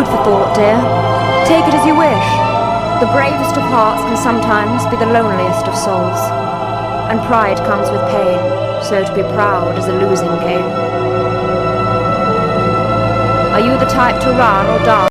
for thought, dear. Take it as you wish. The bravest of hearts can sometimes be the loneliest of souls. And pride comes with pain, so to be proud is a losing game. Are you the type to run or dance?